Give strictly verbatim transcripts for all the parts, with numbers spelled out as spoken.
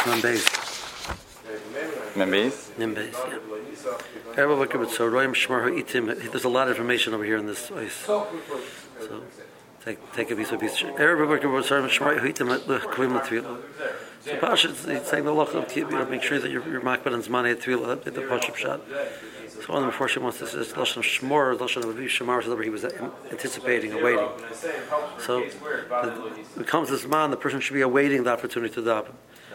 Parshas Membeis. Membeis? Membeis, yeah. Every look at so Royim Shmar Ha'itim. There's a lot of information over here in this ice. So take take a piece of piece. Every look at so Shmar Ha'itim Kvim L'Tvilah. So Pasha is saying the loch of you know, make sure that your your makbid and zman at Tvilah at the Pashup shot. So one of them before she wants to say Lashon Shmor, Lashon Aviv Shemar, so that he was anticipating, awaiting. So the, it comes this man, the person should be awaiting the opportunity to daven.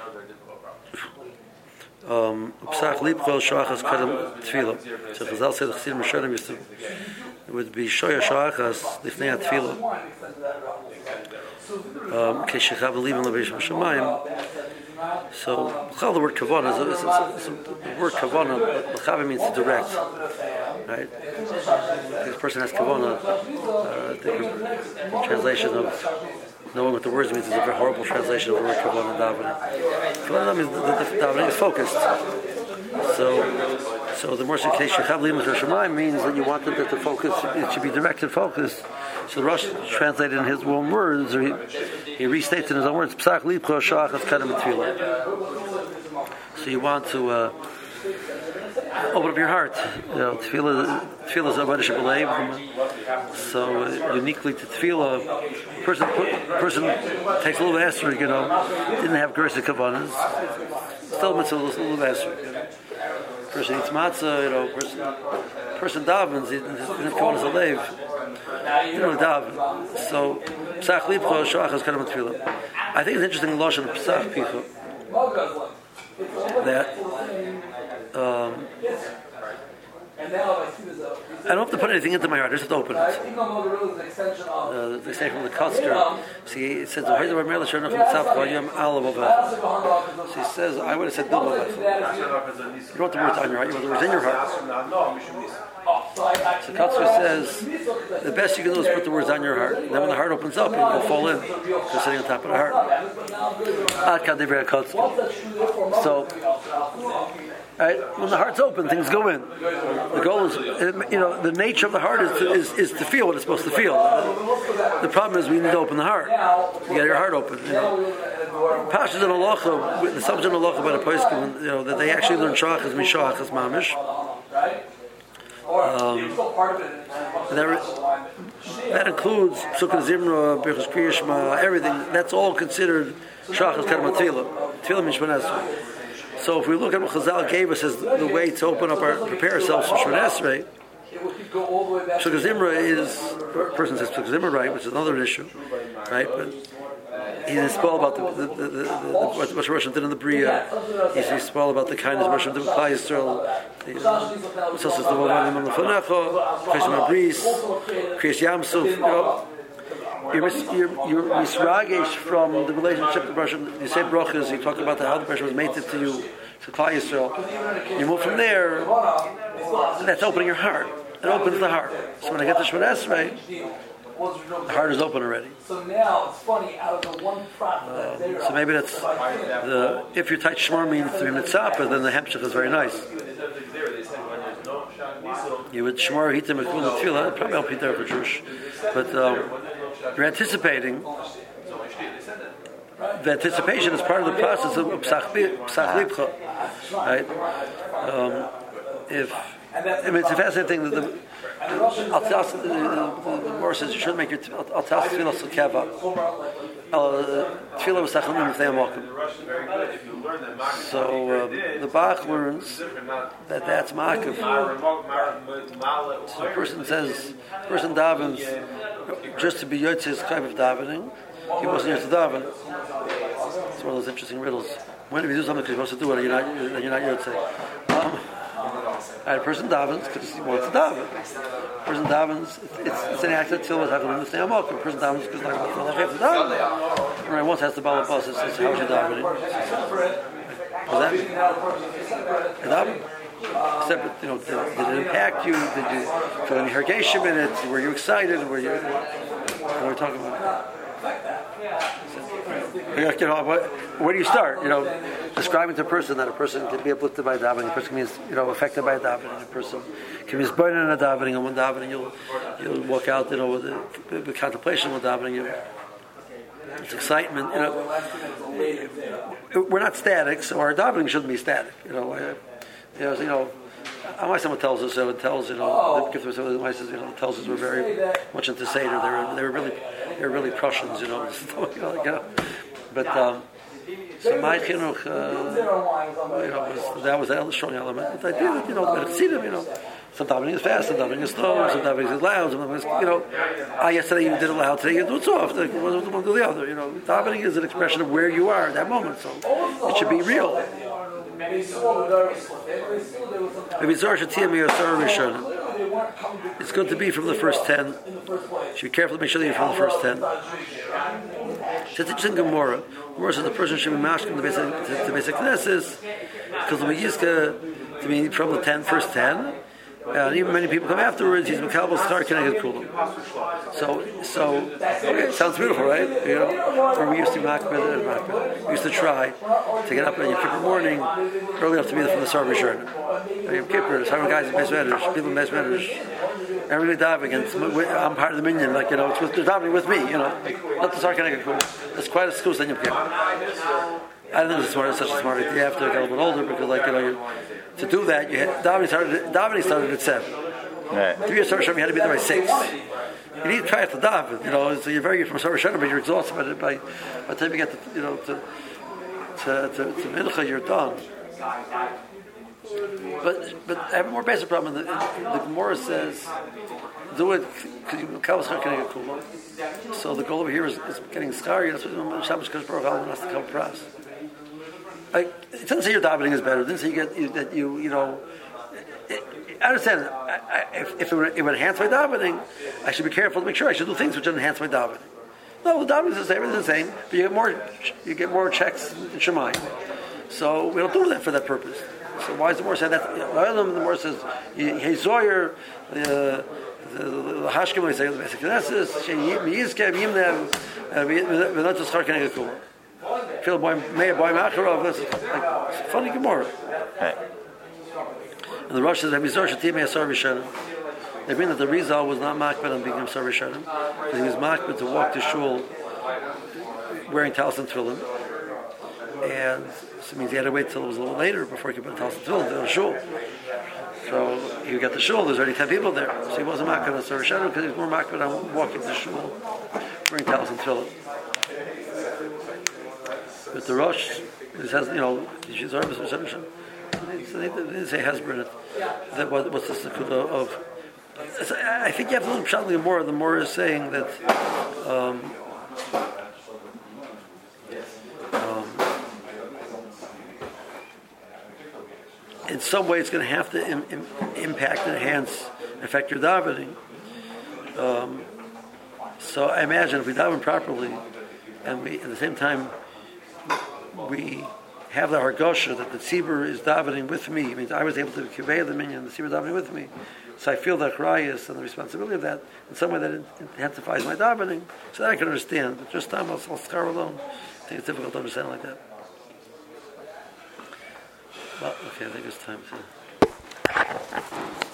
Um, Psach Lipchol Shachas Kadam Tefillah. So Chazal said the Chassidim Rishonim used to, it would be Shoya Shachas Lifnei Tefillah. Um, Keshechav Levin Levishim Shemayim. So the word Kavanah is, is, is, is, is the word Kavanah. L'chav means to direct, right? This person has Kavanah. Uh, the translation of knowing what the words means is a very horrible translation of the word Kavanah davening. Kavanah means the, the, the davening is focused. So, so the more Shechav Levin Shemayim means that you want it to focus. It should be directed, focused. So the Rosh translated in his own words, or he, he restates in his own words, Psach Lipcho Shachas Kadam Tefillah. So you want to uh, open up your heart. You know, Tefillah, Tefillah is Avodah Shebelev. So uh, uniquely to Tefillah, person person takes a little faster. You know, didn't have Gersa Kavanas, still mitzvah a little faster. Person eats matzah. You know, person person davens. He didn't have Kavanas Alev. You know, daven. So, Psach Lipcho Shachas Kadam Tefillah. I think it's interesting in Lashon Psach Picho that um, I don't have to put anything into my heart. I just have to open it. Uh, they say from the Koster. See, it says, so he says, I would have said, you don't want the words on your heart, you want the words in your heart. So Koster says, the best you can do is put the words on your heart. And then when the heart opens up, it will fall in. Because sitting on top of the heart. So, right, when the heart's open, things go in. The goal is, you know, the nature of the heart is to, is, is to feel what it's supposed to feel. The problem is we need to open the heart. You get your heart open. You know. Pashas and Halacha, the subject of Halacha by the Poskim, you know, that they actually learn Shachas Mishachas Mamish. Um, that, that includes Sukkah Zimra, Birchus Kriya Shema, everything. That's all considered Shachas Kadam Tefillah. Tefillah Mishmanas. So if we look at what Chazal gave us as the way to open up our, prepare ourselves for Shemona Esrei, Sukkah Zimra is, a person says Sukkah Zimra right, which is another issue, right? But he didn't spoil about the, the, the, the, the what Rosh did in the Bria. He didn't spoil about the kindness Rosh did with Klal Yisrael. What else is the Wavanim on the Fanecho, Chesed Mabris, Kriyas Yamsuf, you know. You're, mis, you're, you're misragesh from the relationship to Rosh. You say brachas, you talk about how the Rosh was mated to you, to Klal Yisrael. You move from there, and that's opening your heart. It opens the heart. So when I get to Shemona Esrei, the heart is open already. So now it's funny, out of the one prophet. Um, so maybe that's the if your tight shmor means to be mitzapah, then the hemshech is very nice. You would shmor hitim ekul tefillah. Probably help you there for Jewish, but um, you're anticipating. The anticipation is part of the process of psach lipcha, right? Um, if I mean, it's a fascinating thing that the I'll tell the, the, the Gemara says you shouldn't make your I'll tell tefillah sulkeva. Tefillah was tachlim if they amakim. So uh, the Bach learns that that's ma'akiv. So the person says, the person davens just to be yotzei chayv of davening. He wasn't here to daven. It's one of those interesting riddles. When if you do something because you're supposed to do it, you're not you're not yotzei. Um, And a person davens because he wants to daven. A person davens, it's, it's an act of tefillah hakalim to stay on milk. A person davens because like well, I have to daven. Right, once has the balabas says, "How is your davening?" Was that a daven? Separate, you know, did, did it impact you? Did you feel any hergeshim in it? Were you excited? Were you? What are we talking about? You know, what, where do you start? You know, describing to a person that a person can be uplifted by davening, a person can be, you know, affected by davening, a person can be burning in a davening, and when davening you'll you'll walk out, you know, with, the, with contemplation with davening. You, it's excitement. You know, we're not static, so our davening shouldn't be static. You know, uh, you know, you know. My someone tells us, so it tells you know, the gift of the mice, you know, tells us we're very much into Seder. They were, they were really, they were really Prussians, you know. you know, like, you know. But um, so my chinuch, uh, you know, was, that was a strong element. The idea that you know, the Chassidim, you know, some davening is fast, some davening is slow, some davening is loud, some davening is, you know. I yesterday you did it loud, today you do it soft. Like, one of one do the other. You know, davening is an expression of where you are at that moment, so it should be real. It's good to be from the first ten. You should be careful to make sure that you're from the first ten. It's interesting Gemara. Gemara says the person should be mashkin to basic to basic knesses because the Yizka to be from the ten, first ten. And even many people come afterwards. He's Mekabel Star Keneged Kulam. So, so okay, sounds beautiful, right? You know, where we used to makbid and makbid. We used to try to get up in Yom Kippur morning early enough to be there from the Sarva Shurna. Yom Kippur, some guys in Beis Medrash, people in Beis Medrash, everybody diving, and I'm part of the minyan. Like you know, it's with, they're diving with me. You know, like, not the Star Keneged Kulam. It's quite a school in Yom Kippur. I don't think it's smart, it's such a smart idea after I got a little bit older because, like, you know, you, to do that, you had, davening started, davening started at seven. Right. To be a Sarva Shurna, you had to be there by six. You need to try to daven, you know, so you're very good from Sarva Shurna, but you're exhausted by, by, by the time you get to, you know, to, to, to, to Mincha, you're done. But, but I have a more basic problem. The, the Gemara says, do it, because you can't get cool. So the goal over here is, is getting scary. That's what Shabbos Kodesh Baruch Hu has to come across. Like, it doesn't say your davening is better. It doesn't say you get you, that you you know. It, I understand. I, I, if if it would, it would enhance my davening, I should be careful to make sure I should do things which enhance my davening. No, the davening is the same. Everything's the same, but you get more you get more checks in Shemayim. So we don't do that for that purpose. So why is the more saying that? The more says Hey Zoyer. The Hashkim we say the basic knesses. Sheyim Yizkev Yimnev. We're not just talking about cool. Feel boy may boy macharov. That's like funny Gemara. And the Rosh says that Mizor Shatim Yasar Rishonim. They mean that the Rizal was not makbid on being Yasar Rishonim, but he was makbid to walk to shul wearing talis and tefillin, and so it means he had to wait till it was a little later before he could put talis and tefillin to the shul. So he got to shul. There's already ten people there, so he wasn't makbid on Yasar Rishonim because he was more makbid on walking to shul wearing talis and tefillin. But the Rosh, it says, you know, she's a reception. They didn't say Hezbollah it. That what, what's the sekuda of? I think you have to look slightly more. The more is saying that um, um, in some way it's going to have to im- im- impact, enhance, affect your davening. Um, so I imagine if we daven properly, and we at the same time we have the hargosha that the tzibur is davening with me. It means I was able to convey the minyan, the tzibur davening with me. So I feel the achrayus and the responsibility of that in some way that intensifies my davening. So that I can understand. But just time I'll scar alone, I think it's difficult to understand like that. Well, okay, I think it's time to...